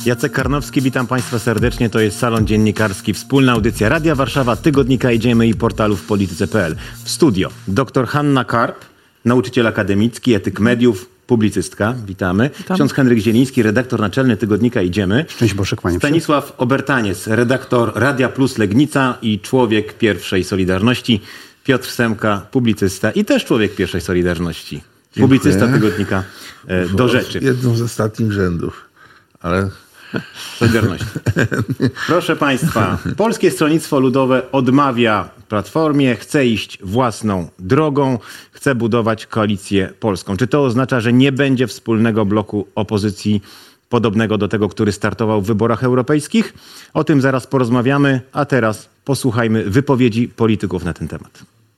Jacek Karnowski, witam Państwa serdecznie. To jest Salon Dziennikarski, wspólna audycja Radia Warszawa, Tygodnika Idziemy i portalu w polityce.pl. W studio dr Hanna Karp, nauczyciel akademicki, etyk mediów, publicystka. Witamy. Witam. Ksiądz Henryk Zieliński, redaktor naczelny Tygodnika Idziemy. Szczęść Boże, kłaniam się. Stanisław Obertaniec, redaktor Radia Plus Legnica i człowiek pierwszej Solidarności. Piotr Semka, publicysta i też człowiek pierwszej Solidarności. Dziękuję. Publicysta Tygodnika Do Rzeczy. Jedną z ostatnich rzędów, ale... Solidarności. Proszę Państwa, Polskie Stronnictwo Ludowe odmawia Platformie, chce iść własną drogą, chce budować koalicję polską. Czy to oznacza, że nie będzie wspólnego bloku opozycji podobnego do tego, który startował w wyborach europejskich? O tym zaraz porozmawiamy, a teraz posłuchajmy wypowiedzi polityków na ten temat.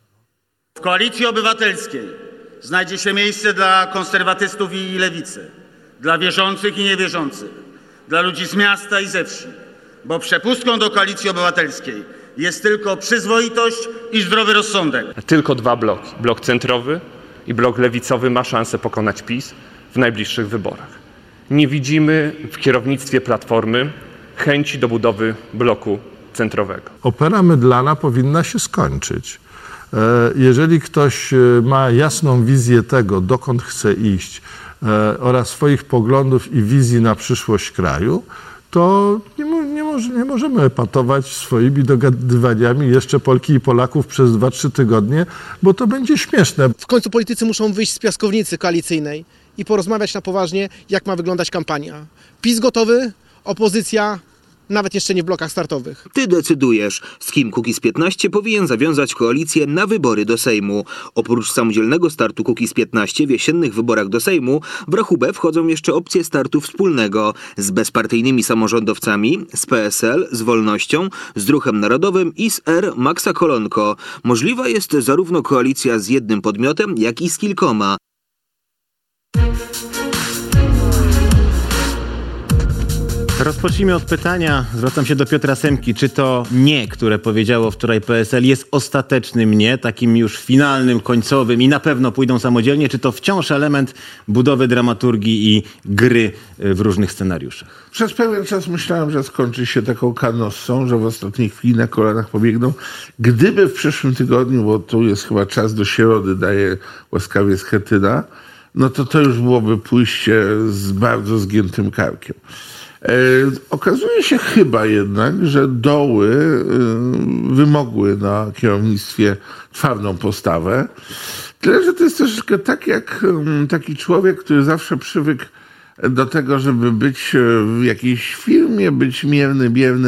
W Koalicji Obywatelskiej znajdzie się miejsce dla konserwatystów i lewicy, dla wierzących i niewierzących, dla ludzi z miasta i ze wsi, bo przepustką do Koalicji Obywatelskiej jest tylko przyzwoitość i zdrowy rozsądek. Tylko dwa bloki. Blok centrowy i blok lewicowy ma szansę pokonać PiS w najbliższych wyborach. Nie widzimy w kierownictwie Platformy chęci do budowy bloku centrowego. Opera mydlana powinna się skończyć. Jeżeli ktoś ma jasną wizję tego, dokąd chce iść oraz swoich poglądów i wizji na przyszłość kraju, to nie możemy epatować swoimi dogadywaniami jeszcze Polki i Polaków przez 2-3 tygodnie, bo to będzie śmieszne. W końcu politycy muszą wyjść z piaskownicy koalicyjnej i porozmawiać na poważnie, jak ma wyglądać kampania. PiS gotowy, opozycja nawet jeszcze nie w blokach startowych. Ty decydujesz, z kim Kukiz15 powinien zawiązać koalicję na wybory do Sejmu. Oprócz samodzielnego startu Kukiz15 w jesiennych wyborach do Sejmu, w rachubę wchodzą jeszcze opcje startu wspólnego z bezpartyjnymi samorządowcami, z PSL, z Wolnością, z Ruchem Narodowym i z R. Maxa Kolonko. Możliwa jest zarówno koalicja z jednym podmiotem, jak i z kilkoma. Rozpocznijmy od pytania, zwracam się do Piotra Semki, czy to nie, które powiedziało wczoraj PSL, jest ostatecznym nie, takim już finalnym, końcowym i na pewno pójdą samodzielnie, czy to wciąż element budowy dramaturgii i gry w różnych scenariuszach? Przez pewien czas myślałem, że skończy się taką kanossą, że w ostatniej chwili na kolanach pobiegną. Gdyby w przyszłym tygodniu, bo tu jest chyba czas do środy, daje łaskawie Schetyna, no to już byłoby pójście z bardzo zgiętym karkiem. Okazuje się chyba jednak, że doły wymogły na kierownictwie twardą postawę. Tyle, że to jest troszeczkę tak jak taki człowiek, który zawsze przywykł do tego, żeby być w jakiejś firmie, być mierny, bierny,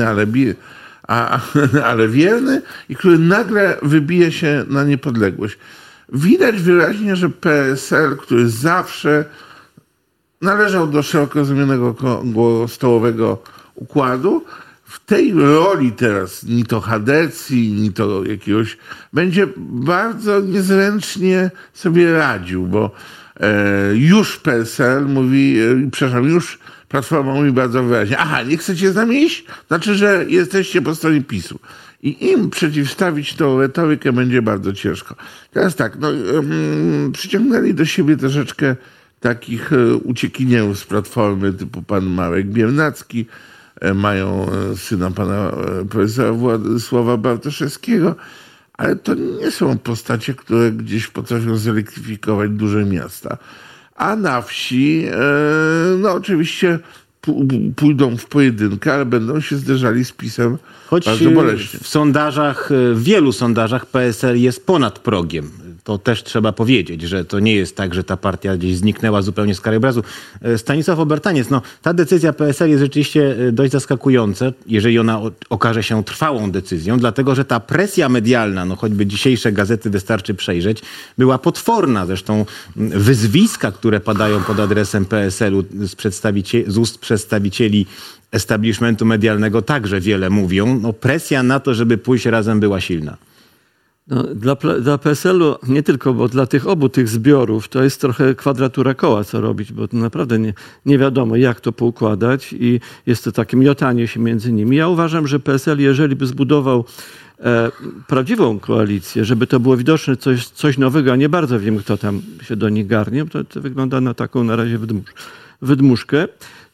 ale wierny i który nagle wybije się na niepodległość. Widać wyraźnie, że PSL, który zawsze należał do szeroko rozumianego stołowego układu, w tej roli teraz ni to chadecji, ni to jakiegoś, będzie bardzo niezręcznie sobie radził, bo już PSL mówi, już Platforma mówi bardzo wyraźnie, aha, nie chcecie z nami iść? Znaczy, że jesteście po stronie PiS-u. I im przeciwstawić tą retorykę będzie bardzo ciężko. Teraz tak, przyciągnęli do siebie troszeczkę takich uciekinierów z Platformy, typu pan Marek Biernacki, mają syna pana profesora Władysława Bartoszewskiego, ale to nie są postacie, które gdzieś potrafią zelektryfikować duże miasta. A na wsi, oczywiście pójdą w pojedynkę, ale będą się zderzali z PiS-em bardzo boleśnie. W sondażach, w wielu sondażach PSL jest ponad progiem. To też trzeba powiedzieć, że to nie jest tak, że ta partia gdzieś zniknęła zupełnie z krajobrazu. Stanisław Obertaniec, ta decyzja PSL jest rzeczywiście dość zaskakująca, jeżeli ona okaże się trwałą decyzją, dlatego że ta presja medialna, choćby dzisiejsze gazety wystarczy przejrzeć, była potworna. Zresztą wyzwiska, które padają pod adresem PSL-u z ust przedstawicieli establishmentu medialnego także wiele mówią. Presja na to, żeby pójść razem, była silna. Dla PSL-u nie tylko, bo dla obu tych zbiorów to jest trochę kwadratura koła, co robić, bo naprawdę nie wiadomo, jak to poukładać i jest to takie miotanie się między nimi. Ja uważam, że PSL, jeżeli by zbudował prawdziwą koalicję, żeby to było widoczne coś nowego, a nie bardzo wiem, kto tam się do nich garnie, to wygląda na taką na razie wydmuszkę,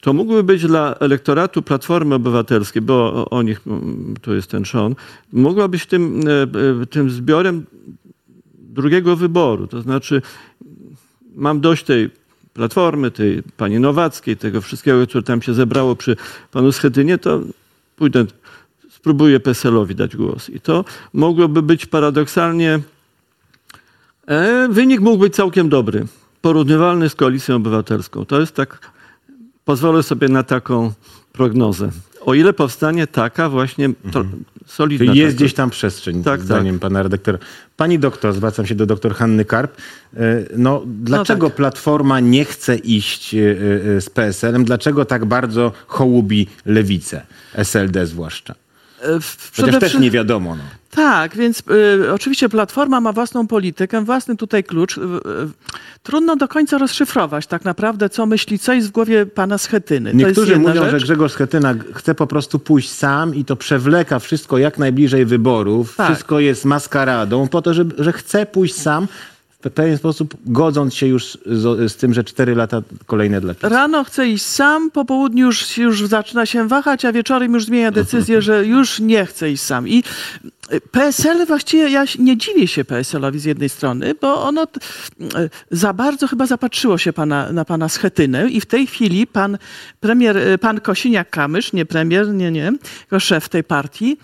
to mógłby być dla elektoratu Platformy Obywatelskiej, bo o nich, tu jest ten Sean, mogła być tym zbiorem drugiego wyboru. To znaczy mam dość tej Platformy, tej pani Nowackiej, tego wszystkiego, co tam się zebrało przy panu Schetynie, to pójdę, spróbuję PSL-owi dać głos. I to mogłoby być paradoksalnie, wynik mógł być całkiem dobry, porównywalny z Koalicją Obywatelską. To jest tak, pozwolę sobie na taką prognozę. O ile powstanie taka właśnie solidna. Czyli jest gdzieś tam przestrzeń, Tak, zdaniem pana redaktora. Pani doktor, zwracam się do doktor Hanny Karp. Dlaczego Platforma nie chce iść z PSL-em? Dlaczego tak bardzo hołubi lewicę, SLD zwłaszcza? Chociaż też nie wiadomo. No. Tak, więc oczywiście Platforma ma własną politykę, własny tutaj klucz. Trudno do końca rozszyfrować tak naprawdę, co myśli, co jest w głowie pana Schetyny. Niektórzy mówią, że Grzegorz Schetyna chce po prostu pójść sam i to przewleka wszystko jak najbliżej wyborów. Tak. Wszystko jest maskaradą po to, że chce pójść sam, w pewien sposób godząc się już z tym, że 4 lata kolejne dla PiS. Rano chce iść sam, po południu już zaczyna się wahać, a wieczorem już zmienia decyzję, że już nie chce iść sam. I PSL właściwie, ja nie dziwię się PSL-owi z jednej strony, bo ono za bardzo chyba zapatrzyło się na pana Schetynę i w tej chwili pan Kosiniak-Kamysz, nie premier, nie, tylko szef tej partii,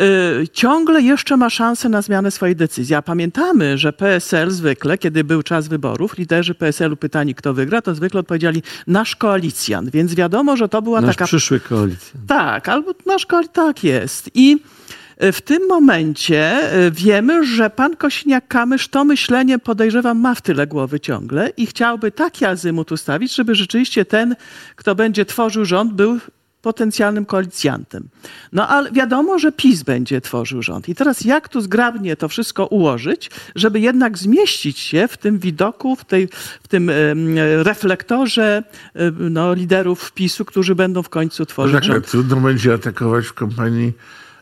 ciągle jeszcze ma szansę na zmianę swojej decyzji. A pamiętamy, że PSL zwykle, kiedy był czas wyborów, liderzy PSL-u pytani, kto wygra, to zwykle odpowiedzieli nasz koalicjant, więc wiadomo, że to była nasz taka... przyszły koalicjant. Tak, albo nasz koalicjant, tak jest. I w tym momencie wiemy, że pan Kosiniak-Kamysz to myślenie, podejrzewam, ma w tyle głowy ciągle i chciałby taki azymut ustawić, żeby rzeczywiście ten, kto będzie tworzył rząd, był potencjalnym koalicjantem. No ale wiadomo, że PiS będzie tworzył rząd. I teraz jak tu zgrabnie to wszystko ułożyć, żeby jednak zmieścić się w tym widoku, w tym reflektorze liderów PiS-u, którzy będą w końcu tworzyć rząd. Trudno będzie atakować w kampanii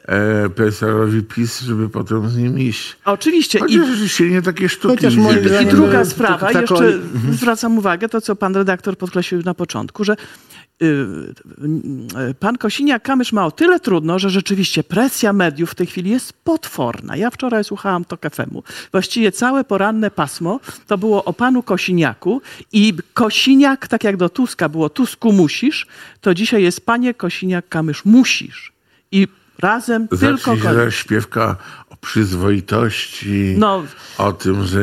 PSL-owi PiS, żeby potem z nim iść. Oczywiście. Chociaż rzeczywiście nie takie sztuki. I druga sprawa, jeszcze zwracam uwagę, to co pan redaktor podkreślił na początku, że pan Kosiniak-Kamysz ma o tyle trudno, że rzeczywiście presja mediów w tej chwili jest potworna. Ja wczoraj słuchałam TOK FM-u. Właściwie całe poranne pasmo to było o panu Kosiniaku i Kosiniak, tak jak do Tuska było Tusku musisz, to dzisiaj jest panie Kosiniak-Kamysz musisz. I razem tylko... Zacznij śpiewka o przyzwoitości, o tym, że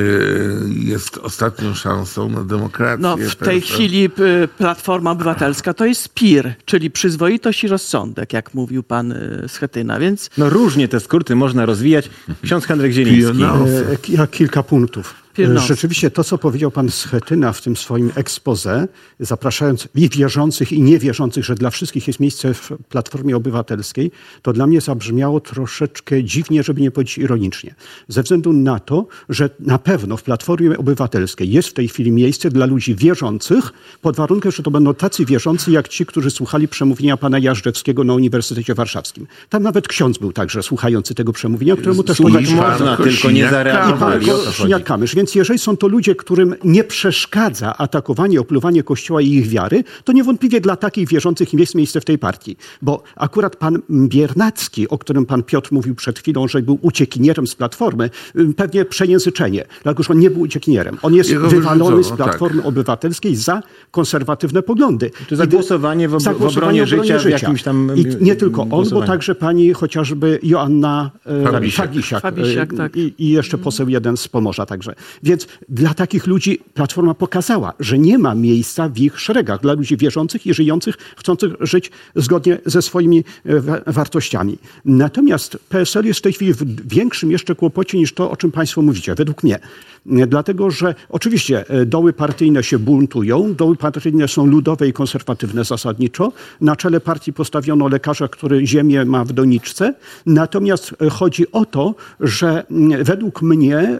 jest ostatnią szansą na demokrację. No w tej chwili Platforma Obywatelska to jest PIR, czyli przyzwoitość i rozsądek, jak mówił pan Schetyna, więc... No różnie te skróty można rozwijać. Ksiądz Henryk Zieliński. Ja kilka punktów. Rzeczywiście to, co powiedział pan Schetyna w tym swoim exposé, zapraszając i wierzących, i niewierzących, że dla wszystkich jest miejsce w Platformie Obywatelskiej, to dla mnie zabrzmiało troszeczkę dziwnie, żeby nie powiedzieć ironicznie. Ze względu na to, że na pewno w Platformie Obywatelskiej jest w tej chwili miejsce dla ludzi wierzących, pod warunkiem, że to będą tacy wierzący, jak ci, którzy słuchali przemówienia pana Jażdżewskiego na Uniwersytecie Warszawskim. Tam nawet ksiądz był także słuchający tego przemówienia, któremu też słuchać można, tylko nie zareagowali. Więc jeżeli są to ludzie, którym nie przeszkadza atakowanie, opluwanie Kościoła i ich wiary, to niewątpliwie dla takich wierzących jest miejsce w tej partii. Bo akurat pan Biernacki, o którym pan Piotr mówił przed chwilą, że był uciekinierem z Platformy, pewnie przejęzyczenie, dlatego że on nie był uciekinierem. On jest wywalony z Platformy Obywatelskiej za konserwatywne poglądy. To za głosowanie w obronie życia w jakimś tam... I nie tylko on, bo także pani chociażby Joanna Fabisiak tak. i jeszcze poseł jeden z Pomorza także. Więc dla takich ludzi Platforma pokazała, że nie ma miejsca w ich szeregach dla ludzi wierzących i żyjących, chcących żyć zgodnie ze swoimi wartościami. Natomiast PSL jest w tej chwili w większym jeszcze kłopocie niż to, o czym państwo mówicie, według mnie. Dlatego, że oczywiście doły partyjne się buntują, doły partyjne są ludowe i konserwatywne zasadniczo. Na czele partii postawiono lekarza, który ziemię ma w doniczce. Natomiast chodzi o to, że według mnie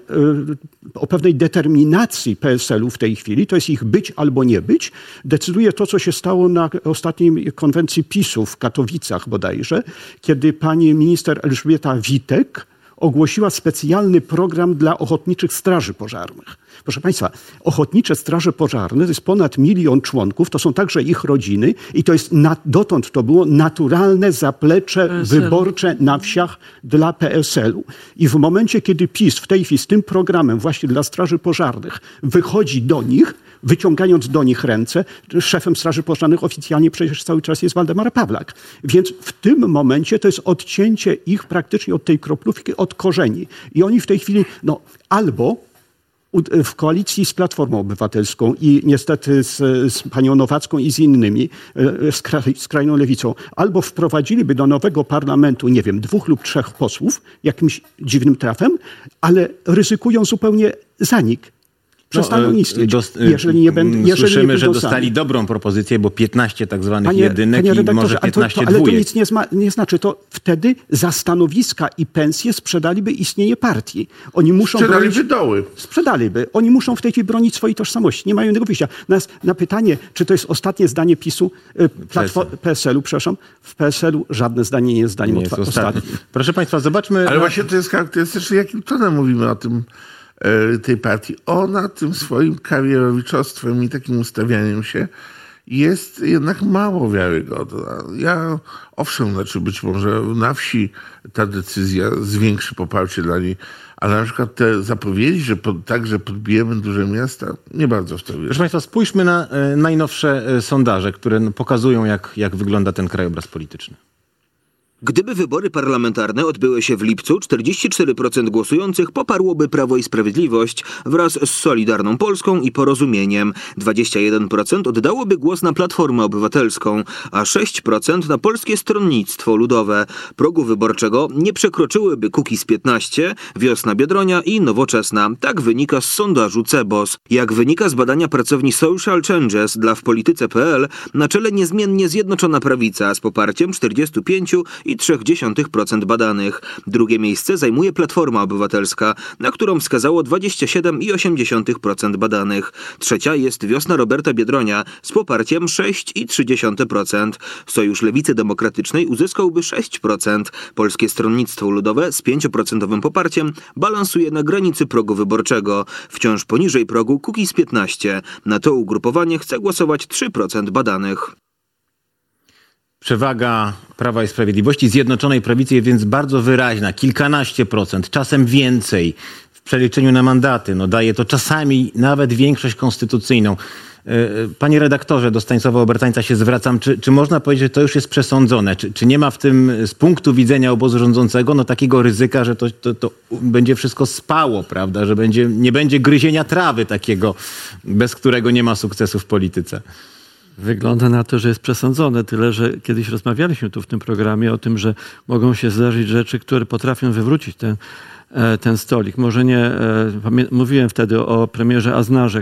o pewnej determinacji PSL-u w tej chwili, to jest ich być albo nie być, decyduje to, co się stało na ostatniej konwencji PiS-u w Katowicach bodajże, kiedy pani minister Elżbieta Witek ogłosiła specjalny program dla ochotniczych straży pożarnych. Proszę Państwa, ochotnicze straże pożarne to jest ponad 1 milion członków, to są także ich rodziny i to jest dotąd to było naturalne zaplecze wyborcze na wsiach dla PSL-u. I w momencie, kiedy PiS w tej chwili z tym programem właśnie dla straży pożarnych wychodzi do nich, wyciągając do nich ręce, szefem straży pożarnych oficjalnie przecież cały czas jest Waldemar Pawlak. Więc w tym momencie to jest odcięcie ich praktycznie od tej kroplówki, od korzeni. I oni w tej chwili, albo w koalicji z Platformą Obywatelską i niestety z panią Nowacką i z innymi, z krajną lewicą, albo wprowadziliby do nowego parlamentu, 2 lub 3 posłów, jakimś dziwnym trafem, ale ryzykują zupełnie zanik. Przestaną istnieć, jeżeli nie będą. Słyszymy, że dostali dobrą propozycję, bo 15 tak zwanych jedynek i może 15 ale to dwójek. nic nie znaczy. To wtedy za stanowiska i pensje sprzedaliby istnienie partii. Oni muszą Sprzedaliby doły. Sprzedaliby. Oni muszą w tej chwili bronić swojej tożsamości. Nie mają innego wyjścia. Na pytanie, czy to jest ostatnie zdanie PiS-u, PSL-u, przepraszam, w PSL-u żadne zdanie nie jest zdaniem ostatnim. Proszę Państwa, zobaczmy... Ale właśnie to jest charakterystyczne, jakim tonem mówimy o tym, tej partii. Ona tym swoim karierowiczostwem i takim ustawianiem się jest jednak mało wiarygodna. Owszem, być może na wsi ta decyzja zwiększy poparcie dla niej, ale na przykład te zapowiedzi, że także podbijemy duże miasta, nie bardzo w to wierzę. Proszę Państwa, spójrzmy na najnowsze sondaże, które pokazują, jak wygląda ten krajobraz polityczny. Gdyby wybory parlamentarne odbyły się w lipcu, 44% głosujących poparłoby Prawo i Sprawiedliwość wraz z Solidarną Polską i Porozumieniem. 21% oddałoby głos na Platformę Obywatelską, a 6% na Polskie Stronnictwo Ludowe. Progu wyborczego nie przekroczyłyby Kukiz 15, Wiosna Biedronia i Nowoczesna. Tak wynika z sondażu CEBOS. Jak wynika z badania pracowni Social Changes dla wpolityce.pl, na czele niezmiennie Zjednoczona Prawica z poparciem 45,3% badanych. Drugie miejsce zajmuje Platforma Obywatelska, na którą wskazało 27,8% badanych. Trzecia jest Wiosna Roberta Biedronia z poparciem 6,3%. Sojusz Lewicy Demokratycznej uzyskałby 6%. Polskie Stronnictwo Ludowe z 5% poparciem balansuje na granicy progu wyborczego. Wciąż poniżej progu Kukiz 15. Na to ugrupowanie chce głosować 3% badanych. Przewaga Prawa i Sprawiedliwości, Zjednoczonej Prawicy jest więc bardzo wyraźna. Kilkanaście procent, czasem więcej w przeliczeniu na mandaty. Daje to czasami nawet większość konstytucyjną. Panie redaktorze, do Stanisława Obertańca się zwracam. Czy można powiedzieć, że to już jest przesądzone? Czy nie ma w tym z punktu widzenia obozu rządzącego takiego ryzyka, że to będzie wszystko spało, prawda? Że nie będzie gryzienia trawy takiego, bez którego nie ma sukcesu w polityce? Wygląda na to, że jest przesądzone, tyle że kiedyś rozmawialiśmy tu w tym programie o tym, że mogą się zdarzyć rzeczy, które potrafią wywrócić ten stolik. Może nie, mówiłem wtedy o premierze Aznarze,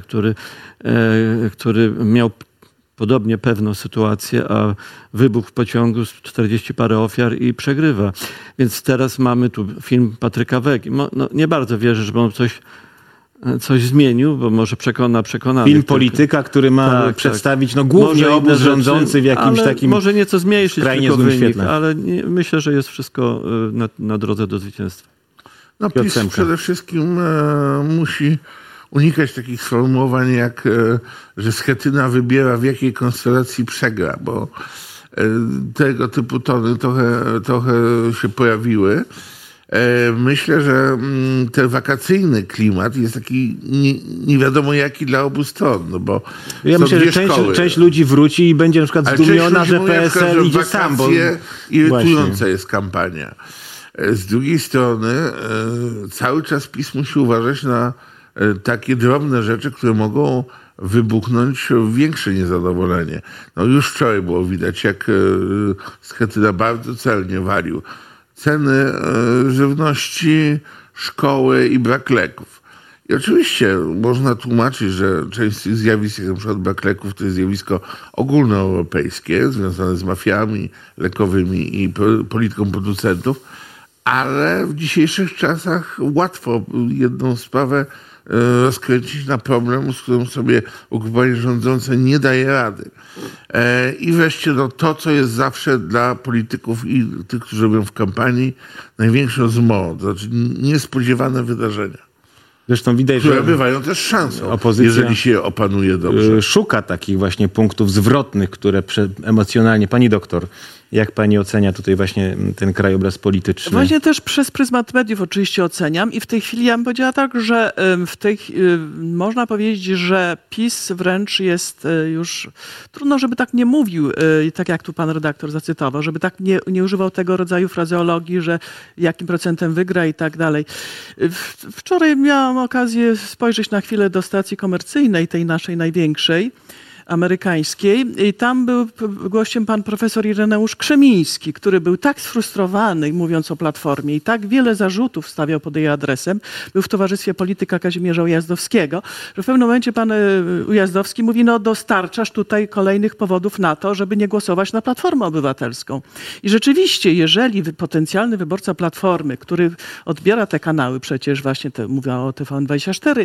który miał podobnie pewną sytuację, a wybuch w pociągu, 40 parę ofiar i przegrywa. Więc teraz mamy tu film Patryka Wegi. Nie bardzo wierzę, że on coś zmienił, bo może przekonany. Film polityka, który ma przedstawić głównie obóz rządzący w jakimś takim może nieco zmniejszyć tylko wynik, świetle. ale myślę, że jest wszystko na drodze do zwycięstwa. PiS przede wszystkim musi unikać takich sformułowań jak, że Schetyna wybiera, w jakiej konstelacji przegra, bo tego typu tony trochę się pojawiły. Myślę, że ten wakacyjny klimat jest taki nie wiadomo jaki dla obu stron, bo ja myślę, że część ludzi wróci i będzie na przykład zdumiona, że PSL idzie sam. Bo irytująca jest kampania. Z drugiej strony cały czas PiS musi uważać na takie drobne rzeczy, które mogą wybuchnąć w większe niezadowolenie. Już wczoraj było widać, jak Schetyna bardzo celnie walił ceny żywności, szkoły i brak leków. I oczywiście można tłumaczyć, że część z tych zjawisk, jak na przykład brak leków, to jest zjawisko ogólnoeuropejskie, związane z mafiami lekowymi i polityką producentów, ale w dzisiejszych czasach łatwo jedną sprawę rozkręcić na problem, z którym sobie ugrupowanie rządzące nie daje rady. I wreszcie to, co jest zawsze dla polityków i tych, którzy robią w kampanii, największą zmorą, to znaczy niespodziewane wydarzenia. Zresztą widać, Które że bywają też szansą, opozycja jeżeli się opanuje dobrze. szuka takich właśnie punktów zwrotnych, które emocjonalnie... Pani doktor, jak pani ocenia tutaj właśnie ten krajobraz polityczny? Właśnie też przez pryzmat mediów oczywiście oceniam i w tej chwili ja bym powiedziała tak, że można powiedzieć, że PiS wręcz jest już, trudno, żeby tak nie mówił, tak jak tu pan redaktor zacytował, żeby tak nie używał tego rodzaju frazeologii, że jakim procentem wygra i tak dalej. Wczoraj miałam okazję spojrzeć na chwilę do stacji komercyjnej, tej naszej największej, amerykańskiej i tam był gościem pan profesor Ireneusz Krzemiński, który był tak sfrustrowany, mówiąc o Platformie, i tak wiele zarzutów stawiał pod jej adresem. Był w towarzystwie polityka Kazimierza Ujazdowskiego, że w pewnym momencie pan Ujazdowski mówi, no dostarczasz tutaj kolejnych powodów na to, żeby nie głosować na Platformę Obywatelską. I rzeczywiście, jeżeli potencjalny wyborca Platformy, który odbiera te kanały, przecież właśnie mówiła o TVN24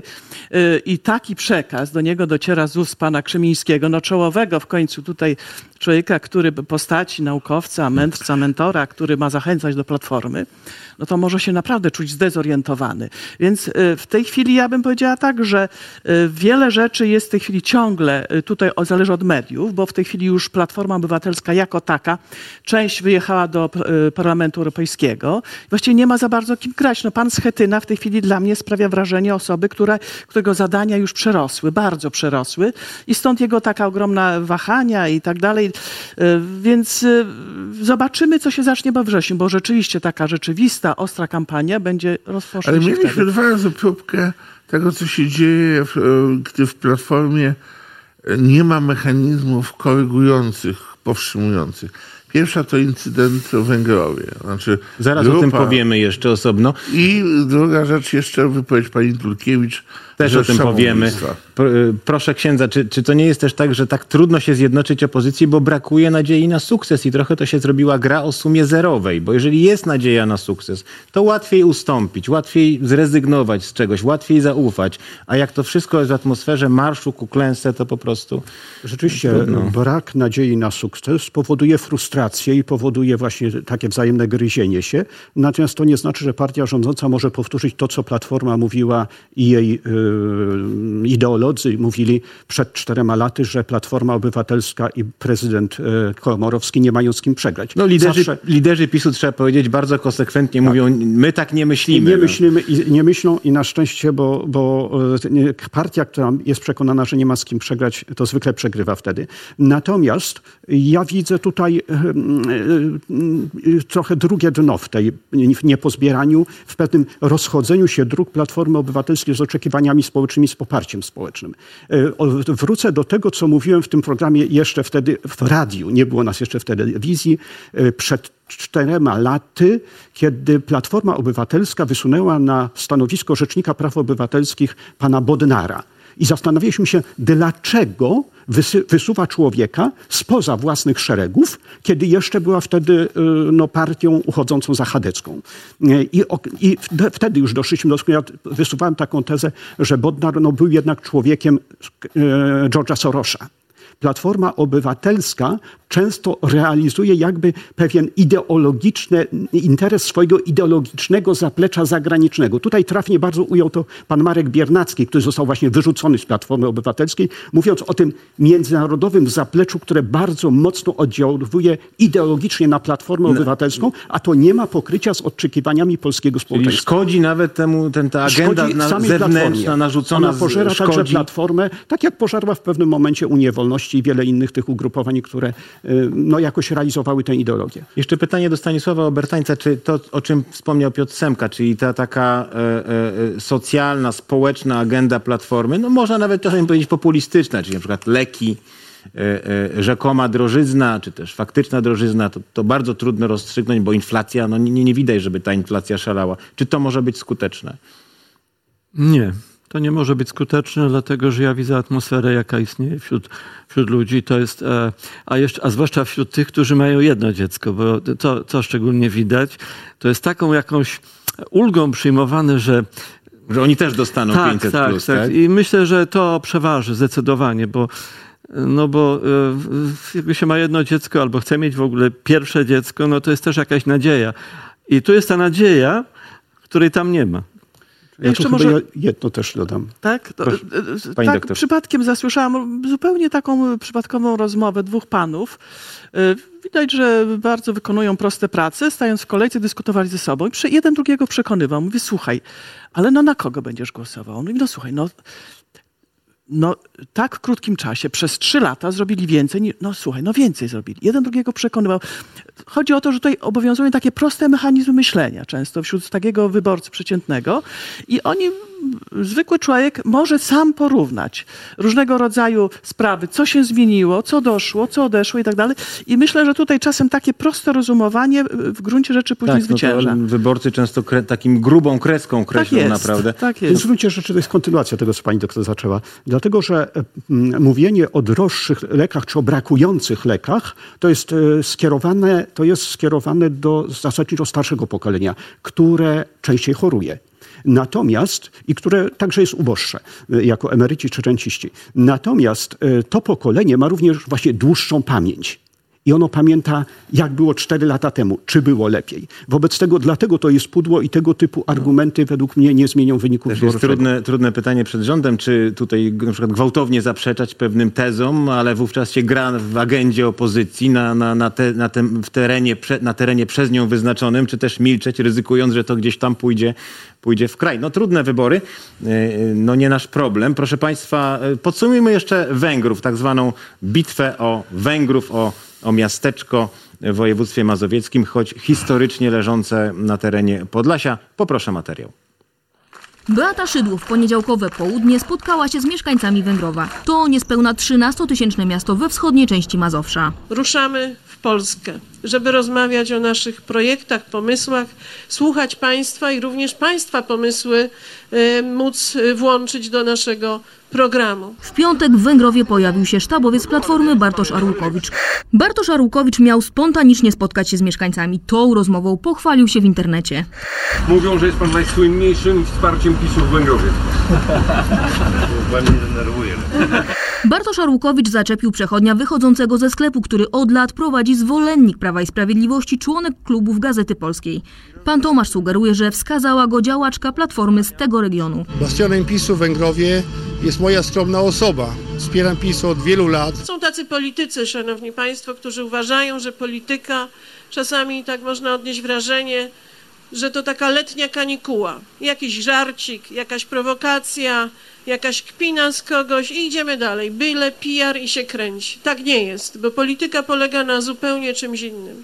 i taki przekaz do niego dociera z ust pana Krzemińskiego, no czołowego w końcu tutaj człowieka, który postaci naukowca, mędrca, mentora, który ma zachęcać do Platformy, no to może się naprawdę czuć zdezorientowany. Więc w tej chwili ja bym powiedziała tak, że wiele rzeczy jest w tej chwili ciągle, tutaj zależy od mediów, bo w tej chwili już Platforma Obywatelska jako taka, część wyjechała do Parlamentu Europejskiego. Właściwie nie ma za bardzo kim grać. No pan Schetyna w tej chwili dla mnie sprawia wrażenie osoby, którego zadania już przerosły, bardzo przerosły i stąd jego taka ogromna wahania i tak dalej. Więc zobaczymy, co się zacznie we wrześniu, bo rzeczywiście taka rzeczywista, ostra kampania będzie rozpocząć. Ale mieliśmy dwa razy próbkę tego, co się dzieje, gdy w Platformie nie ma mechanizmów korygujących, powstrzymujących. Pierwsza to incydent w Węgrowie. Znaczy Zaraz o tym powiemy jeszcze osobno. I druga rzecz, jeszcze wypowiedź pani Turkiewicz. Też o tym powiemy. Proszę księdza, czy to nie jest też tak, że tak trudno się zjednoczyć opozycji, bo brakuje nadziei na sukces i trochę to się zrobiła gra o sumie zerowej, bo jeżeli jest nadzieja na sukces, to łatwiej ustąpić, łatwiej zrezygnować z czegoś, łatwiej zaufać, a jak to wszystko jest w atmosferze marszu ku klęsce, to po prostu Rzeczywiście trudno. brak nadziei na sukces powoduje frustrację i powoduje właśnie takie wzajemne gryzienie się. Natomiast to nie znaczy, że partia rządząca może powtórzyć to, co Platforma mówiła i jej ideolodzy mówili przed 4 laty, że Platforma Obywatelska i prezydent Komorowski nie mają z kim przegrać. No liderzy PiS-u, trzeba powiedzieć, bardzo konsekwentnie mówią, my tak nie myślimy. Nie myślimy i nie myślą i na szczęście, bo partia, która jest przekonana, że nie ma z kim przegrać, to zwykle przegrywa wtedy. Natomiast ja widzę tutaj trochę drugie dno w tej niepozbieraniu, w pewnym rozchodzeniu się dróg Platformy Obywatelskiej z oczekiwaniami społecznymi, z poparciem społecznym. Wrócę do tego, co mówiłem w tym programie jeszcze wtedy w radiu. Nie było nas jeszcze w telewizji. Przed 4 laty, kiedy Platforma Obywatelska wysunęła na stanowisko Rzecznika Praw Obywatelskich pana Bodnara. I zastanawialiśmy się, dlaczego wysuwa człowieka spoza własnych szeregów, kiedy jeszcze była wtedy partią uchodzącą za chadecką. I wtedy już doszliśmy do wniosku, ja wysuwałem taką tezę, że Bodnar był jednak człowiekiem George'a Sorosa. Platforma Obywatelska często realizuje jakby pewien ideologiczny interes swojego ideologicznego zaplecza zagranicznego. Tutaj trafnie bardzo ujął to pan Marek Biernacki, który został właśnie wyrzucony z Platformy Obywatelskiej, mówiąc o tym międzynarodowym zapleczu, które bardzo mocno oddziałuje ideologicznie na Platformę Obywatelską, a to nie ma pokrycia z oczekiwaniami polskiego społeczeństwa. Czyli szkodzi nawet ta agenda zewnętrzna narzucona. Ona pożera także Platformę, tak jak pożarła w pewnym momencie Unię Wolności i wiele innych tych ugrupowań, które jakoś realizowały tę ideologię. Jeszcze pytanie do Stanisława Obertańca, czy to, o czym wspomniał Piotr Semka, czyli ta taka socjalna, społeczna agenda Platformy, no można nawet czasem powiedzieć populistyczna, czyli na przykład leki, rzekoma drożyzna, czy też faktyczna drożyzna, to bardzo trudno rozstrzygnąć, bo inflacja, no nie widać, żeby ta inflacja szalała. Czy to może być skuteczne? Nie. To nie może być skuteczne, dlatego że ja widzę atmosferę, jaka istnieje wśród ludzi. To jest, a zwłaszcza wśród tych, którzy mają jedno dziecko, bo to szczególnie widać. To jest taką jakąś ulgą przyjmowane, że Że oni też dostaną 500 plus, tak? I myślę, że to przeważy zdecydowanie, bo jakby się ma jedno dziecko albo chce mieć w ogóle pierwsze dziecko, no to jest też jakaś nadzieja. I tu jest ta nadzieja, której tam nie ma. Jeszcze może jedno też dodam. Tak? Pani Tak, doktor. przypadkiem zasłyszałam zupełnie taką przypadkową rozmowę dwóch panów. Widać, że bardzo wykonują proste prace, stając w kolejce, dyskutowali ze sobą. I jeden drugiego przekonywał. Mówi, słuchaj, ale no na kogo będziesz głosował? On mówi, no słuchaj, no tak w krótkim czasie, przez 3 lata zrobili więcej, więcej zrobili. Jeden drugiego przekonywał. Chodzi o to, że tutaj obowiązują takie proste mechanizmy myślenia często wśród takiego wyborcy przeciętnego i zwykły człowiek może sam porównać różnego rodzaju sprawy, co się zmieniło, co doszło, co odeszło i tak dalej. I myślę, że tutaj czasem takie proste rozumowanie w gruncie rzeczy później zwycięża. No wyborcy często takim grubą kreską kreślą naprawdę. Tak Więc jest. w gruncie rzeczy to jest kontynuacja tego, co pani doktor zaczęła. Dlatego, że mówienie o droższych lekach czy o brakujących lekach to jest skierowane zasadniczo do starszego pokolenia, które częściej choruje. Natomiast, i które także jest uboższe, jako emeryci czy renciści. Natomiast to pokolenie ma również właśnie dłuższą pamięć. I ono pamięta, jak było 4 lata temu, czy było lepiej. Wobec tego, dlatego to jest pudło i tego typu argumenty według mnie nie zmienią wyników Też jest wyborczego. trudne pytanie przed rządem, czy tutaj na przykład gwałtownie zaprzeczać pewnym tezom, ale wówczas się gra w agendzie opozycji na terenie przez nią wyznaczonym, czy też milczeć, ryzykując, że to gdzieś tam pójdzie w kraj. No trudne wybory, no nie nasz problem. Proszę Państwa, podsumujmy jeszcze Węgrów, tak zwaną bitwę o Węgrów, o miasteczko w województwie mazowieckim, choć historycznie leżące na terenie Podlasia. Poproszę materiał. Beata Szydło w poniedziałkowe południe spotkała się z mieszkańcami Węgrowa. To niespełna 13-tysięczne miasto we wschodniej części Mazowsza. Ruszamy w Polskę, żeby rozmawiać o naszych projektach, pomysłach, słuchać Państwa i również Państwa pomysły móc włączyć do naszego programu. W piątek w Węgrowie pojawił się sztabowiec Platformy Bartosz Arłukowicz. Bartosz Arłukowicz miał spontanicznie spotkać się z mieszkańcami. Tą rozmową pochwalił się w internecie. Mówią, że jest pan najsłynniejszym wsparciem PiS-u w Węgrowie. Pani denerwuje. Bartosz Arłukowicz zaczepił przechodnia wychodzącego ze sklepu, który od lat prowadzi zwolennik Prawa i Sprawiedliwości, członek klubów Gazety Polskiej. Pan Tomasz sugeruje, że wskazała go działaczka Platformy z tego regionu. Bastionem PiS-u w Węgrowie jest moja skromna osoba. Wspieram PiS od wielu lat. Są tacy politycy, szanowni państwo, którzy uważają, że polityka, czasami tak można odnieść wrażenie, że to taka letnia kanikuła. Jakiś żarcik, jakaś prowokacja, jakaś kpina z kogoś i idziemy dalej. Byle PR i się kręci. Tak nie jest, bo polityka polega na zupełnie czymś innym.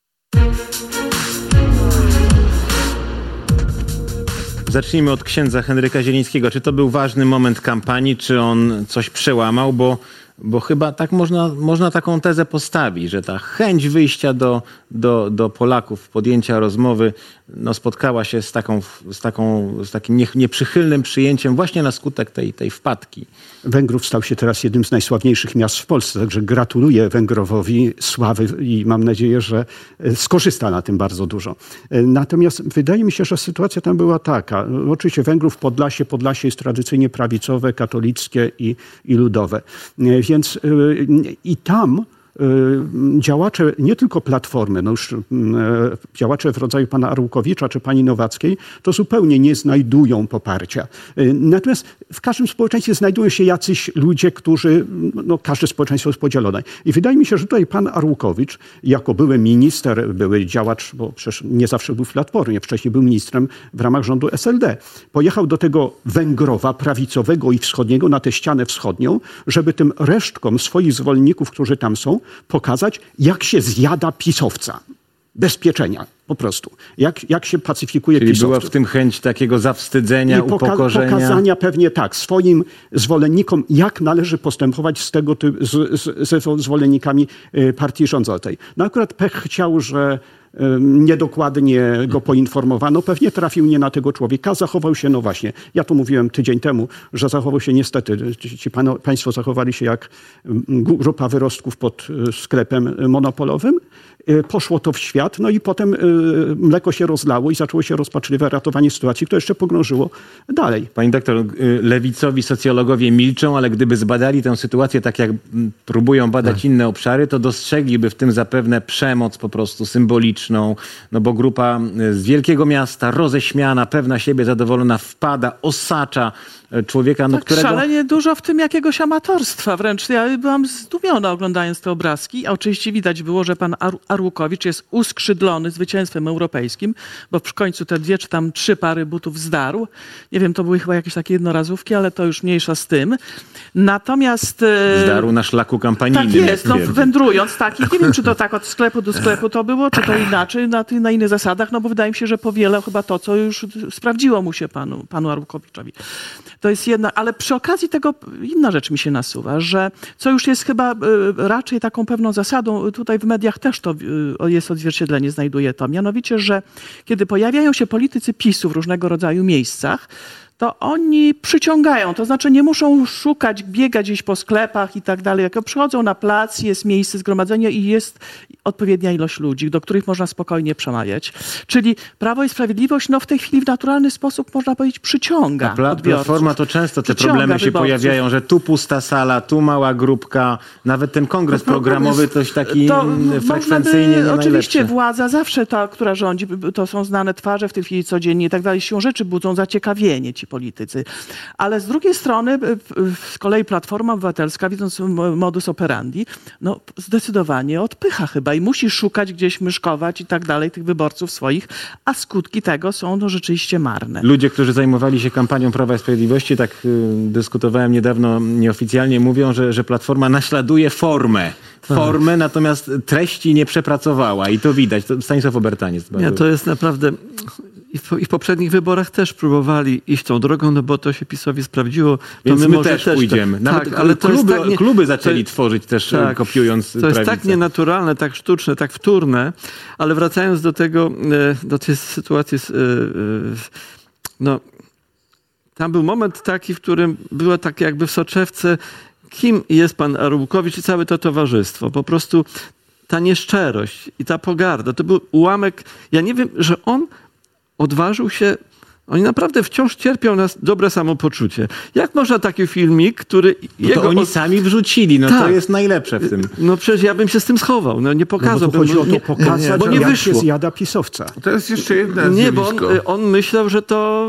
Zacznijmy od księdza Henryka Zielińskiego. Czy to był ważny moment kampanii, czy on coś przełamał? Bo chyba tak można taką tezę postawić, że ta chęć wyjścia do Polaków, podjęcia rozmowy, no spotkała się z takim nieprzychylnym przyjęciem właśnie na skutek tej wpadki. Węgrów stał się teraz jednym z najsławniejszych miast w Polsce, także gratuluję Węgrowowi sławy i mam nadzieję, że skorzysta na tym bardzo dużo. Natomiast wydaje mi się, że sytuacja tam była taka. Oczywiście Węgrów, Podlasie jest tradycyjnie prawicowe, katolickie i ludowe. Więc i tam działacze nie tylko Platformy, no już działacze w rodzaju pana Arłukowicza czy pani Nowackiej, to zupełnie nie znajdują poparcia. Natomiast w każdym społeczeństwie znajdują się jacyś ludzie, którzy, no każde społeczeństwo jest podzielone. I wydaje mi się, że tutaj pan Arłukowicz, jako były minister, były działacz, bo przecież nie zawsze był w Platformie, wcześniej był ministrem w ramach rządu SLD, pojechał do tego Węgrowa prawicowego i wschodniego, na tę ścianę wschodnią, żeby tym resztkom swoich zwolenników, którzy tam są, pokazać, jak się zjada pisowca. Bez pieczenia, po prostu. Jak się pacyfikuje Czyli pisowców. była w tym chęć takiego zawstydzenia, upokorzenia. Pokazania pewnie tak, swoim zwolennikom, jak należy postępować ze zwolennikami partii rządzącej. No akurat pech chciał, że niedokładnie go poinformowano. Pewnie trafił nie na tego człowieka. Zachował się, no właśnie, ja to mówiłem tydzień temu, że zachował się niestety, państwo zachowali się jak grupa wyrostków pod sklepem monopolowym. Poszło to w świat, no i potem mleko się rozlało i zaczęło się rozpaczliwe ratowanie sytuacji, które jeszcze pogrążyło dalej. Pani doktor, lewicowi socjologowie milczą, ale gdyby zbadali tę sytuację tak jak próbują badać inne obszary, to dostrzegliby w tym zapewne przemoc po prostu symboliczną, no bo grupa z wielkiego miasta, roześmiana, pewna siebie, zadowolona, wpada, osacza człowieka, no, Tak, którego... szalenie dużo w tym jakiegoś amatorstwa wręcz. Ja byłam zdumiona oglądając te obrazki, a oczywiście widać było, że pan Arłukowicz jest uskrzydlony zwycięstwem europejskim, bo w końcu te 2 czy tam 3 pary butów zdarł. Nie wiem, to były chyba jakieś takie jednorazówki, ale to już mniejsza z tym. Natomiast... Zdarł na szlaku kampanijnym. Tak jest, no, wędrując tak. I nie wiem, czy to tak od sklepu do sklepu to było, czy to inaczej, na innych zasadach, no bo wydaje mi się, że powielał chyba to, co już sprawdziło mu się panu Arłukowiczowi. To jest jedna, ale przy okazji tego inna rzecz mi się nasuwa, że co już jest chyba raczej taką pewną zasadą, tutaj w mediach też to jest odzwierciedlenie, znajduje to, mianowicie, że kiedy pojawiają się politycy PiS-u w różnego rodzaju miejscach, to oni przyciągają, to znaczy nie muszą szukać, biegać gdzieś po sklepach i tak dalej. Jak przychodzą na plac, jest miejsce zgromadzenia i jest odpowiednia ilość ludzi, do których można spokojnie przemawiać. Czyli Prawo i Sprawiedliwość w tej chwili w naturalny sposób, można powiedzieć, przyciąga odbiorców. Platforma to często te problemy się pojawiają, że tu pusta sala, tu mała grupka, nawet ten kongres programowy coś taki frekwencyjnie nie oczywiście najlepszy. władza zawsze ta, która rządzi, to są znane twarze w tej chwili codziennie i tak dalej, siłą rzeczy budzą zaciekawienie ci politycy. Ale z drugiej strony z kolei Platforma Obywatelska, widząc modus operandi, no zdecydowanie odpycha chyba i musi szukać gdzieś, myszkować i tak dalej tych wyborców swoich, a skutki tego są no, rzeczywiście marne. Ludzie, którzy zajmowali się kampanią Prawa i Sprawiedliwości, tak dyskutowałem niedawno nieoficjalnie, mówią, że Platforma naśladuje formę, natomiast treści nie przepracowała i to widać. To Stanisław Obertaniec. Nie, to jest naprawdę... I w poprzednich wyborach też próbowali iść tą drogą, no bo to się PiS-owi sprawdziło. Więc to my też pójdziemy. Nawet tak, ale kluby zaczęli tworzyć też, kopiując To jest prawicę. tak nienaturalne, tak sztuczne, tak wtórne, ale wracając do tego, do tej sytuacji, no, tam był moment taki, w którym było tak jakby w soczewce, kim jest pan Arłukowicz i całe to towarzystwo. Po prostu ta nieszczerość i ta pogarda, to był ułamek, ja nie wiem, że on odważył się, oni naprawdę wciąż cierpią na dobre samopoczucie. Jak można taki filmik, który... No to oni sami wrzucili, no tak. To jest najlepsze w tym. No przecież ja bym się z tym schował, no nie pokazałbym. No bo chodzi o to pokazać, bo nie jak wyszło. się zjada pisowca. To jest jeszcze jedno Nie, bo on myślał, że to...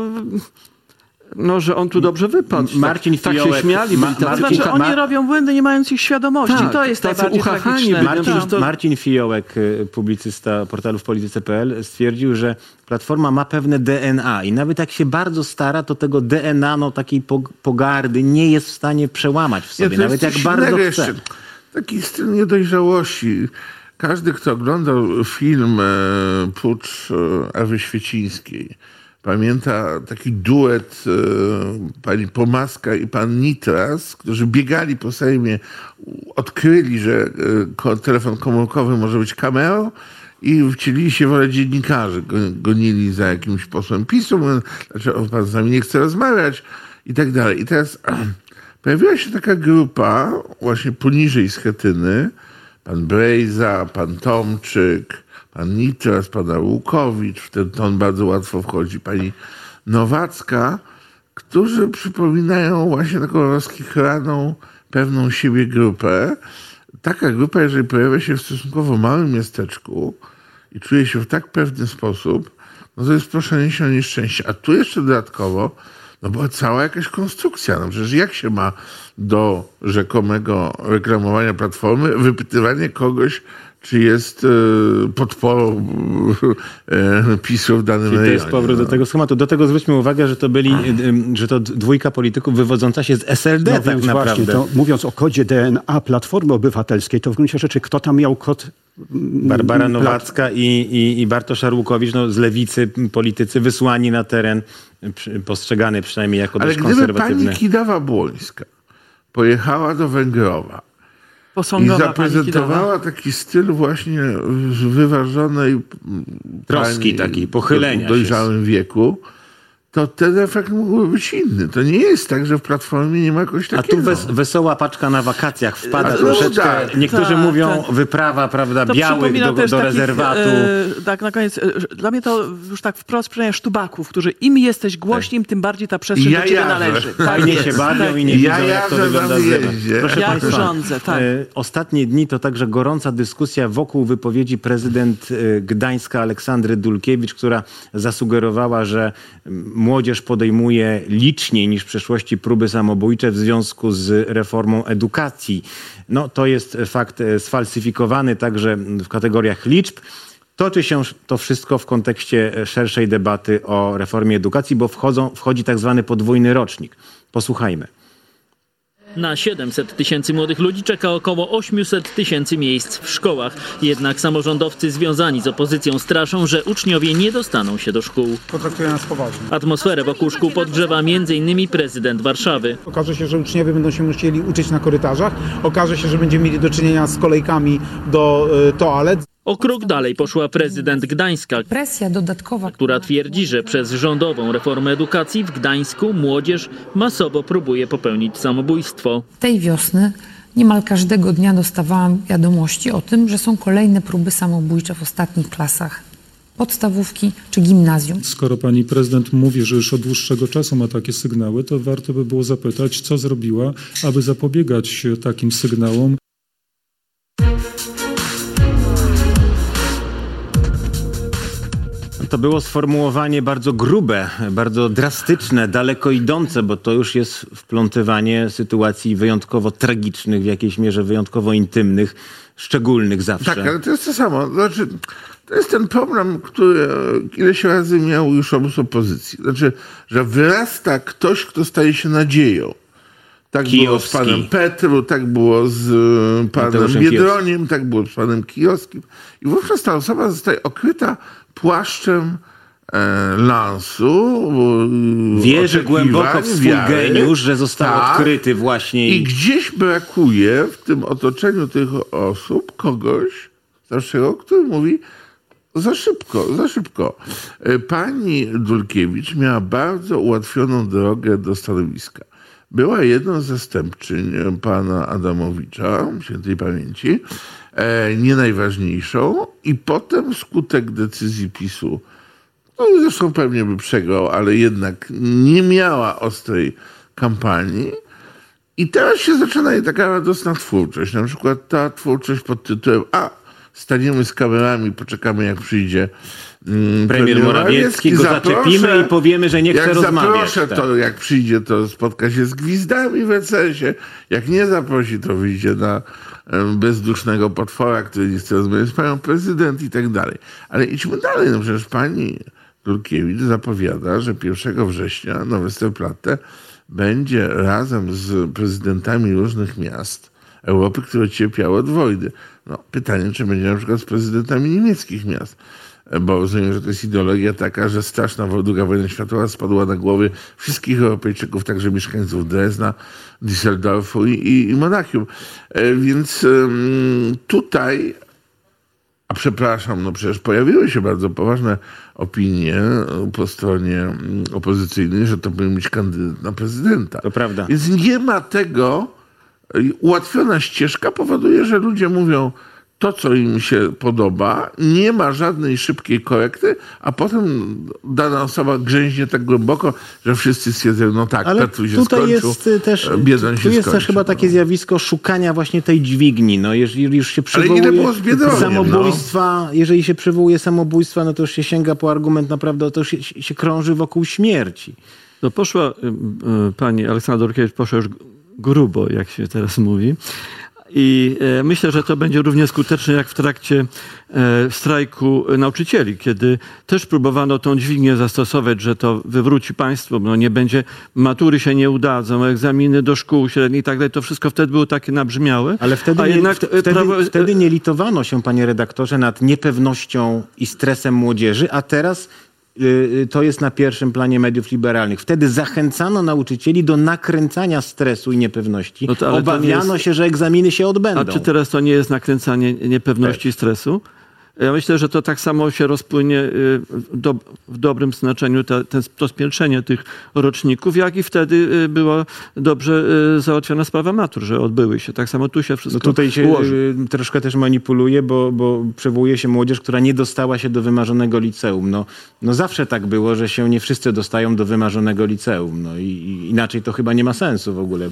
No, że on tu dobrze wypadł. Marcin tak Fiołek, się śmiali. To znaczy oni robią błędy, nie mając ich świadomości. Tak, to jest najbardziej tragiczne. Marcin Fiołek, publicysta portalu wpolityce.pl, stwierdził, że Platforma ma pewne DNA i nawet jak się bardzo stara, to tego DNA, no, takiej pogardy nie jest w stanie przełamać w sobie, nawet jak bardzo chce. Taki styl niedojrzałości. Każdy, kto oglądał film Pucz Ewy Świecińskiej, pamięta taki duet pani Pomaska i pan Nitras, którzy biegali po Sejmie, odkryli, że telefon komórkowy może być kamerą i wcielili się w rolę dziennikarzy. Gonili za jakimś posłem PiS-u, mówią, dlaczego pan z nami nie chce rozmawiać i tak dalej. I teraz pojawiła się taka grupa właśnie poniżej Schetyny, pan Brejza, pan Tomczyk, pan Nitras, pan Arłukowicz, w ten ton bardzo łatwo wchodzi pani Nowacka, którzy przypominają właśnie taką rozkichraną, pewną siebie grupę. Taka grupa, jeżeli pojawia się w stosunkowo małym miasteczku i czuje się w tak pewny sposób, no to jest proszenie się o nieszczęście. A tu jeszcze dodatkowo, no była cała jakaś konstrukcja. No przecież jak się ma do rzekomego reklamowania Platformy wypytywanie kogoś, czy jest podporą PiS-u w danym rejonie. To jest powrót do tego schematu. Do tego zwróćmy uwagę, że to dwójka polityków wywodząca się z SLD no tak więc naprawdę. Właśnie, to mówiąc o kodzie DNA Platformy Obywatelskiej, to w gruncie rzeczy kto tam miał kod? Barbara Nowacka i Bartosz Arłukowicz, no, z lewicy politycy wysłani na teren, postrzegany przynajmniej jako dość konserwatywny. Ale gdyby pani Kidawa-Błońska pojechała do Węgrowa i zaprezentowała taki styl właśnie wyważonej troski takiej, pochylenia w dojrzałym wieku, to ten efekt mógłby być inny. To nie jest tak, że w Platformie nie ma jakoś A takiego. tu wesoła paczka na wakacjach wpada No troszeczkę. tak, Niektórzy mówią wyprawa, prawda, To białych przypomina też do takich, rezerwatu. tak na koniec, dla mnie to już tak wprost przypomina sztubaków, którzy im jesteś głośniej, tym bardziej ta przestrzeń do ciebie jarzę. należy. Fajnie jest, się bawią tak i nie jest. widzą, jak to jarzę wygląda na z zewnątrz. wyjeździe. Proszę Ja państwa, rządzę, tak. ostatnie dni to także gorąca dyskusja wokół wypowiedzi prezydent Gdańska Aleksandry Dulkiewicz, która zasugerowała, że młodzież podejmuje liczniej niż w przeszłości próby samobójcze w związku z reformą edukacji. No, to jest fakt sfalsyfikowany także w kategoriach liczb. Toczy się to wszystko w kontekście szerszej debaty o reformie edukacji, bo wchodzi tak zwany podwójny rocznik. Posłuchajmy. Na 700 tysięcy młodych ludzi czeka około 800 tysięcy miejsc w szkołach. Jednak samorządowcy związani z opozycją straszą, że uczniowie nie dostaną się do szkół. Potraktują nas poważnie. Atmosferę wokół szkół podgrzewa m.in. prezydent Warszawy. Okaże się, że uczniowie będą się musieli uczyć na korytarzach. Okaże się, że będziemy mieli do czynienia z kolejkami do toalet. O krok dalej poszła prezydent Gdańska, Presja dodatkowa, która twierdzi, że przez rządową reformę edukacji w Gdańsku młodzież masowo próbuje popełnić samobójstwo. tej wiosny niemal każdego dnia dostawałam wiadomości o tym, że są kolejne próby samobójcze w ostatnich klasach podstawówki czy gimnazjum. Skoro pani prezydent mówi, że już od dłuższego czasu ma takie sygnały, to warto by było zapytać, co zrobiła, aby zapobiegać takim sygnałom. To było sformułowanie bardzo grube, bardzo drastyczne, daleko idące, bo to już jest wplątywanie sytuacji wyjątkowo tragicznych, w jakiejś mierze wyjątkowo intymnych, szczególnych zawsze. Tak, ale to jest to samo. Znaczy, to jest ten problem, który ileś razy miał już obóz opozycji. Znaczy, że wyrasta ktoś, kto staje się nadzieją. Tak było z panem Petru, tak było z panem Biedroniem, tak było z panem Kijowskim. I wówczas ta osoba zostaje okryta płaszczem lansu. Wierzy głęboko w swój geniusz, że został odkryty właśnie. I gdzieś brakuje w tym otoczeniu tych osób kogoś starszego, który mówi za szybko, za szybko. Pani Dulkiewicz miała bardzo ułatwioną drogę do stanowiska. Była jedną z zastępczyń pana Adamowicza, świętej pamięci, nie najważniejszą, i potem wskutek decyzji PiS-u, no zresztą pewnie by przegrał, ale jednak nie miała ostrej kampanii. I teraz się zaczyna jej taka radosna twórczość. Na przykład ta twórczość pod tytułem staniemy z kamerami, poczekamy jak przyjdzie premier Morawiecki, go zaczepimy i powiemy, że nie chce rozmawiać. Jak zaproszę, to jak przyjdzie, to spotka się z gwizdami w ECS-ie. Jak nie zaprosi, to wyjdzie na bezdusznego potwora, który nie chce rozmawiać z panią prezydent i tak dalej. Ale idźmy dalej. No przecież pani Dulkiewicz zapowiada, że 1 września na Westerplatte będzie razem z prezydentami różnych miast Europy, które cierpiały od wojny. No, pytanie, czy będzie na przykład z prezydentami niemieckich miast. Bo rozumiem, że to jest ideologia taka, że straszna II wojna światowa spadła na głowy wszystkich Europejczyków, także mieszkańców Drezna, Düsseldorfu i Monachium. Więc tutaj, a przepraszam, no przecież pojawiły się bardzo poważne opinie po stronie opozycyjnej, że to powinien być kandydat na prezydenta. To prawda. Więc nie ma tego. Ułatwiona ścieżka powoduje, że ludzie mówią to, co im się podoba, nie ma żadnej szybkiej korekty, a potem dana osoba grzęźnie tak głęboko, że wszyscy stwierdzają, no tak, ale Petru się tutaj skończył, jest też, Biedroń się tu jest skończył. też chyba takie zjawisko szukania właśnie tej dźwigni. No, jeżeli już się przywołuje ile było z Biedroniem, samobójstwa, jeżeli się przywołuje samobójstwa, no to już się sięga po argument naprawdę, to już się krąży wokół śmierci. No poszła, pani Aleksandra Dulkiewicz poszła już grubo, jak się teraz mówi. I myślę, że to będzie równie skuteczne jak w trakcie strajku nauczycieli, kiedy też próbowano tą dźwignię zastosować, że to wywróci państwo, no nie będzie, matury się nie udadzą, egzaminy do szkół średnich i tak dalej. To wszystko wtedy było takie nabrzmiałe. Ale wtedy nie litowano się, panie redaktorze, nad niepewnością i stresem młodzieży, a teraz to jest na pierwszym planie mediów liberalnych. Wtedy zachęcano nauczycieli do nakręcania stresu i niepewności. No obawiano się, że egzaminy się odbędą. A czy teraz to nie jest nakręcanie niepewności i stresu? Ja myślę, że to tak samo się rozpłynie w dobrym znaczeniu to spiętrzenie tych roczników, jak i wtedy była dobrze załatwiona sprawa matur, że odbyły się. Tak samo tu się wszystko tutaj się troszkę też manipuluje, bo przywołuje się młodzież, która nie dostała się do wymarzonego liceum. No zawsze tak było, że się nie wszyscy dostają do wymarzonego liceum. No i inaczej to chyba nie ma sensu w ogóle.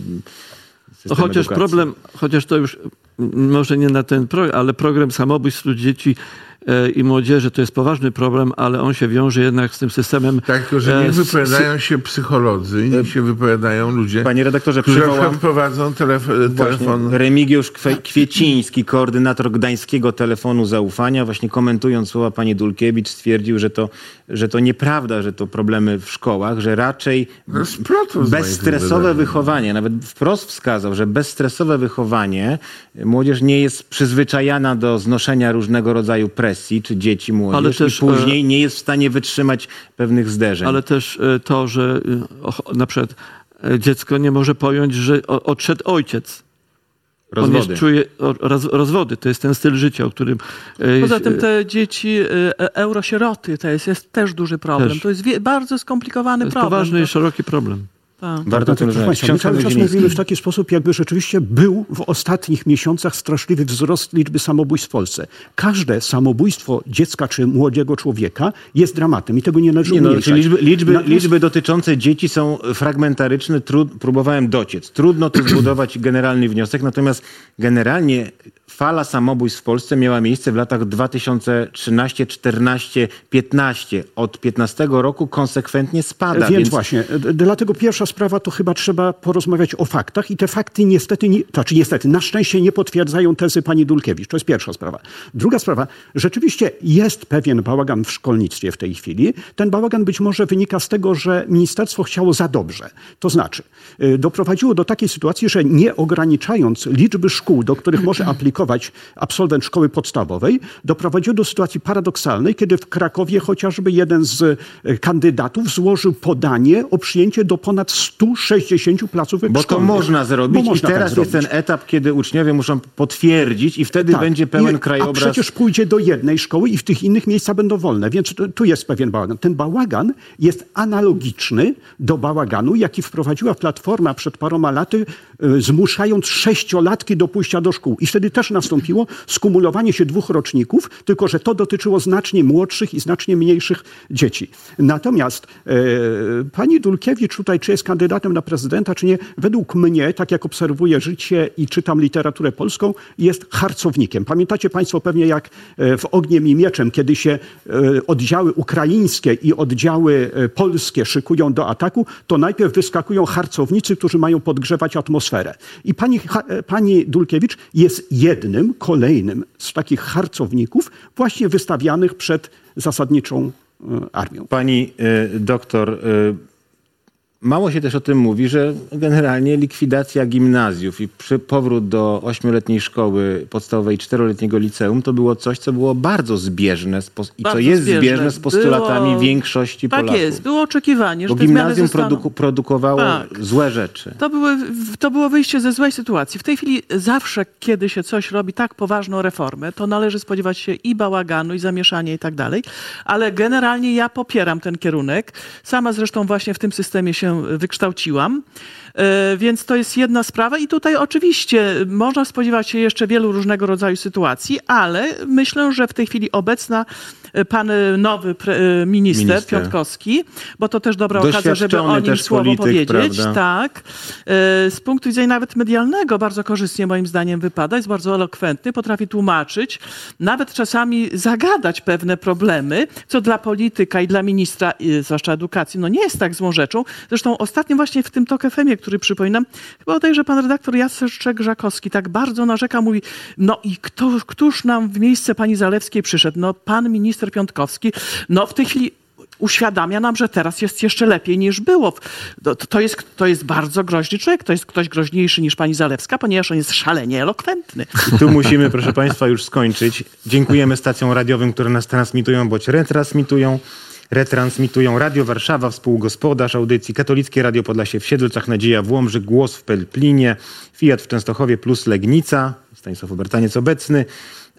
Chociaż to już może nie na ten program, ale program samobójstw wśród dzieci i młodzieży to jest poważny problem, ale on się wiąże jednak z tym systemem. Tak, tylko że niech wypowiadają się psycholodzy, niech się wypowiadają ludzie, panie redaktorze, którzy prowadzą telefon. Remigiusz Kwieciński, koordynator Gdańskiego Telefonu Zaufania, właśnie komentując słowa pani Dulkiewicz, stwierdził, że to nieprawda, że to problemy w szkołach, że raczej bezstresowe wychowanie, nawet wprost wskazał, że bezstresowe wychowanie, młodzież nie jest przyzwyczajana do znoszenia różnego rodzaju presji, czy dzieci, młodzież, i później nie jest w stanie wytrzymać pewnych zderzeń. Ale też to, że na przykład dziecko nie może pojąć, że odszedł ojciec. Rozwody. Rozwody. To jest ten styl życia, o którym... Poza tym te dzieci, eurosieroty, to jest też duży problem. To jest bardzo skomplikowany problem. To jest poważny i szeroki problem. Bardzo my cały czas mówimy w taki sposób, jakby rzeczywiście był w ostatnich miesiącach straszliwy wzrost liczby samobójstw w Polsce. Każde samobójstwo dziecka czy młodego człowieka jest dramatem i tego nie należy umniejszać. Liczby dotyczące dzieci są fragmentaryczne. Próbowałem dociec. Trudno tu zbudować generalny wniosek, natomiast generalnie fala samobójstw w Polsce miała miejsce w latach 2013, 14, 15. Od 15 roku konsekwentnie spada. Więc właśnie, dlatego pierwsza sprawa to chyba trzeba porozmawiać o faktach i te fakty niestety, na szczęście nie potwierdzają tezy pani Dulkiewicz. To jest pierwsza sprawa. Druga sprawa, rzeczywiście jest pewien bałagan w szkolnictwie w tej chwili. Ten bałagan być może wynika z tego, że ministerstwo chciało za dobrze. To znaczy, doprowadziło do takiej sytuacji, że nie ograniczając liczby szkół, do których może aplikować absolwent szkoły podstawowej, doprowadziło do sytuacji paradoksalnej, kiedy w Krakowie chociażby jeden z kandydatów złożył podanie o przyjęcie do ponad 160 placówek szkolnych. Bo to można zrobić i teraz jest ten etap, kiedy uczniowie muszą potwierdzić i wtedy będzie pełen krajobraz. A przecież pójdzie do jednej szkoły i w tych innych miejsca będą wolne, więc tu jest pewien bałagan. Ten bałagan jest analogiczny do bałaganu, jaki wprowadziła Platforma przed paroma laty, zmuszając 6-latki do pójścia do szkół. I wtedy też nastąpiło skumulowanie się 2 roczników, tylko że to dotyczyło znacznie młodszych i znacznie mniejszych dzieci. Natomiast pani Dulkiewicz tutaj, czy jest kandydatem na prezydenta, czy nie, według mnie, tak jak obserwuję życie i czytam literaturę polską, jest harcownikiem. Pamiętacie państwo pewnie, jak w Ogniem i Mieczem, kiedy się oddziały ukraińskie i oddziały polskie szykują do ataku, to najpierw wyskakują harcownicy, którzy mają podgrzewać atmosferę. I pani Dulkiewicz jest jednym, kolejnym z takich harcowników właśnie wystawianych przed zasadniczą armią. Pani doktor, mało się też o tym mówi, że generalnie likwidacja gimnazjów i powrót do 8-letniej szkoły podstawowej, 4-letniego liceum to było coś, co było bardzo zbieżne jest zbieżne z postulatami większości Polaków. Tak jest, było oczekiwanie, że bo gimnazjum produkowało złe rzeczy. To było wyjście ze złej sytuacji. W tej chwili zawsze, kiedy się coś robi tak poważną reformę, to należy spodziewać się i bałaganu, i zamieszania i tak dalej, ale generalnie ja popieram ten kierunek. Sama zresztą właśnie w tym systemie się wykształciłam, więc to jest jedna sprawa i tutaj oczywiście można spodziewać się jeszcze wielu różnego rodzaju sytuacji, ale myślę, że w tej chwili obecna pan nowy minister Piontkowski, bo to też dobra okazja, żeby o nim słowo powiedzieć. Prawda? Tak. Z punktu widzenia nawet medialnego bardzo korzystnie moim zdaniem wypada, jest bardzo elokwentny, potrafi tłumaczyć, nawet czasami zagadać pewne problemy, co dla polityka i dla ministra, zwłaszcza edukacji, no nie jest tak złą rzeczą. Zresztą ostatnio właśnie w tym TOK FM-ie, który przypominam, chyba bodajże pan redaktor Jacek Żakowski tak bardzo narzeka, mówi, no i któż nam w miejsce pani Zalewskiej przyszedł? No pan minister Piontkowski, no w tej chwili uświadamia nam, że teraz jest jeszcze lepiej niż było. To jest bardzo groźny człowiek, to jest ktoś groźniejszy niż pani Zalewska, ponieważ on jest szalenie elokwentny. I tu musimy, proszę państwa, już skończyć. Dziękujemy stacjom radiowym, które nas transmitują bądź retransmitują. Radio Warszawa, współgospodarz audycji, Katolickie Radio Podlasie w Siedlcach, Nadzieja w Łomży, Głos w Pelplinie, Fiat w Częstochowie plus Legnica, Stanisław Obertaniec obecny,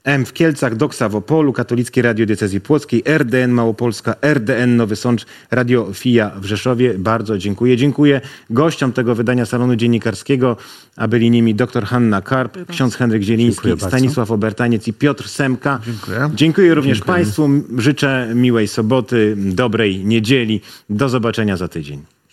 M w Kielcach, Doksa w Opolu, Katolickie Radio Diecezji Płockiej, RDN Małopolska, RDN Nowy Sącz, Radio FIA w Rzeszowie. Bardzo dziękuję. Dziękuję gościom tego wydania Salonu Dziennikarskiego, a byli nimi dr Hanna Karp, ksiądz Henryk Zieliński, Stanisław Obertaniec i Piotr Semka. Dziękuję również Państwu. Życzę miłej soboty, dobrej niedzieli. Do zobaczenia za tydzień.